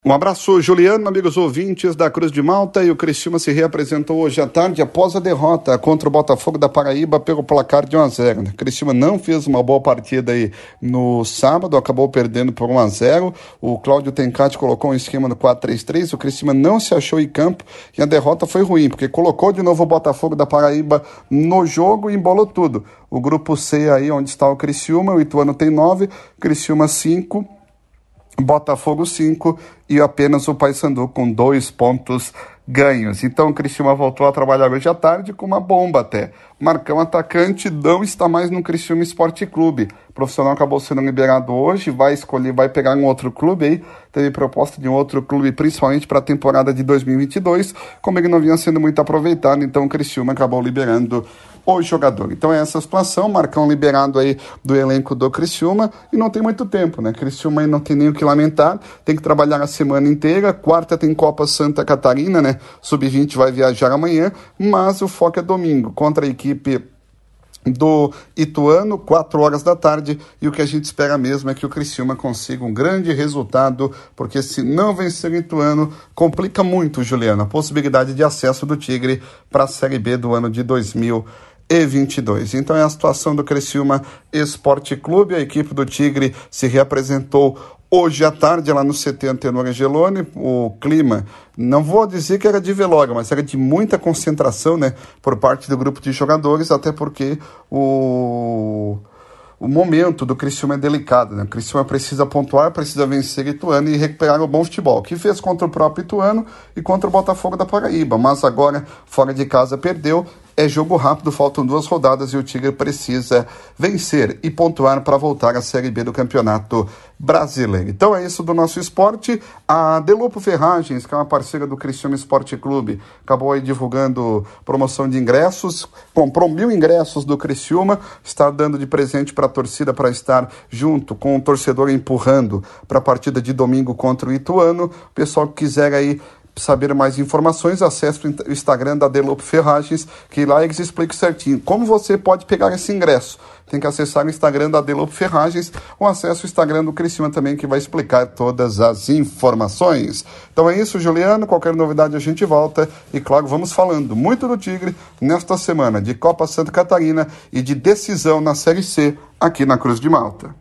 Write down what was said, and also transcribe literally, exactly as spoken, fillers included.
Um abraço, Juliano, amigos ouvintes da Cruz de Malta. E o Criciúma se reapresentou hoje à tarde após a derrota contra o Botafogo da Paraíba pelo placar de um a zero. O Criciúma não fez uma boa partida aí no sábado, acabou perdendo por um a zero. O Cláudio Tencati colocou um esquema no quatro três três, o Criciúma não se achou em campo e a derrota foi ruim, porque colocou de novo o Botafogo da Paraíba no jogo e embolou tudo. O grupo C aí, onde está o Criciúma, o Ituano tem nove, Criciúma cinco, Botafogo cinco e apenas o Paysandu com dois pontos ganhos. Então o Criciúma voltou a trabalhar hoje à tarde com uma bomba até. Marcão, atacante, não está mais no Criciúma Esporte Clube. O profissional acabou sendo liberado hoje, vai escolher, vai pegar um outro clube aí. Teve proposta de um outro clube, principalmente para a temporada de dois mil e vinte e dois, como ele não vinha sendo muito aproveitado, então o Criciúma acabou liberando o jogador. Então é essa situação, Marcão liberado aí do elenco do Criciúma e não tem muito tempo, né? Criciúma aí não tem nem o que lamentar, tem que trabalhar a semana inteira. Quarta tem Copa Santa Catarina, né? sub vinte vai viajar amanhã, mas o foco é domingo contra a equipe do Ituano, quatro horas da tarde, e o que a gente espera mesmo é que o Criciúma consiga um grande resultado, porque se não vencer o Ituano, complica muito, Juliano, a possibilidade de acesso do Tigre para a Série B do ano de dois mil e vinte e dois. Então é a situação do Criciúma Esporte Clube. A equipe do Tigre se reapresentou hoje à tarde lá no C T Antenor Angeloni. O clima, não vou dizer que era de velório, mas era de muita concentração, né, por parte do grupo de jogadores, até porque o... o momento do Criciúma é delicado, né? O Criciúma precisa pontuar, precisa vencer Ituano e recuperar o bom futebol, que fez contra o próprio Ituano e contra o Botafogo da Paraíba, mas agora, fora de casa, perdeu. É jogo rápido, faltam duas rodadas e o Tigre precisa vencer e pontuar para voltar à Série B do Campeonato Brasileiro. Então é isso do nosso esporte. A Delupo Ferragens, que é uma parceira do Criciúma Esporte Clube, acabou aí divulgando promoção de ingressos, comprou mil ingressos do Criciúma, está dando de presente para a torcida para estar junto com o torcedor empurrando para a partida de domingo contra o Ituano. O pessoal que quiser aí saber mais informações, acesse o Instagram da Delupo Ferragens, que lá eles explicam certinho como você pode pegar esse ingresso. Tem que acessar o Instagram da Delupo Ferragens ou acesse o Instagram do Criciúma também, que vai explicar todas as informações. Então é isso, Juliano. Qualquer novidade a gente volta. E claro, vamos falando muito do Tigre nesta semana de Copa Santa Catarina e de decisão na Série C aqui na Cruz de Malta.